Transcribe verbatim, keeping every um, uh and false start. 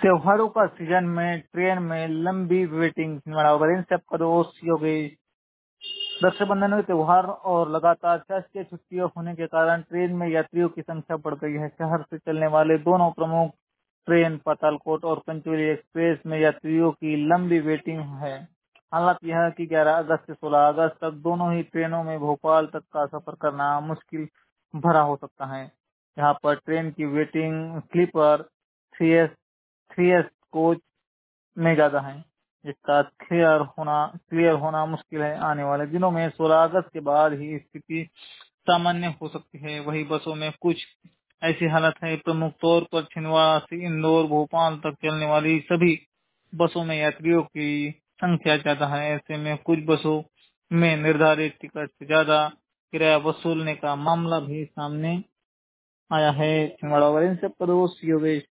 त्योहारों का सीजन में ट्रेन में लंबी वेटिंग बराबर सबका दोस्त योगेश। रक्षाबंधन के त्योहार और लगातार शासकीय छुट्टियां होने के कारण ट्रेन में यात्रियों की संख्या बढ़ गई है। शहर से चलने वाले दोनों प्रमुख ट्रेन पातालकोट और पंचवली एक्सप्रेस में यात्रियों की लंबी वेटिंग है। हालात यह है कि ग्यारह अगस्त से सोलह अगस्त तक दोनों ही ट्रेनों में भोपाल तक का सफर करना मुश्किल भरा हो सकता है। यहाँ पर ट्रेन की waiting sleeper three S three S coach में ज्यादा है, जिसका क्लियर होना क्लियर होना मुश्किल है। आने वाले दिनों में सोलह अगस्त के बाद ही स्थिति सामान्य हो सकती है। वही बसों में कुछ ऐसी हालत है। प्रमुख तौर पर छिंदवाड़ा से इंदौर भोपाल तक चलने वाली सभी बसों में यात्रियों की संख्या ज्यादा है। ऐसे में कुछ बसों में निर्धारित टिकट से ज्यादा किराया वसूलने का मामला भी सामने आया है। छिंदवाड़ा से पड़ोस योगेश।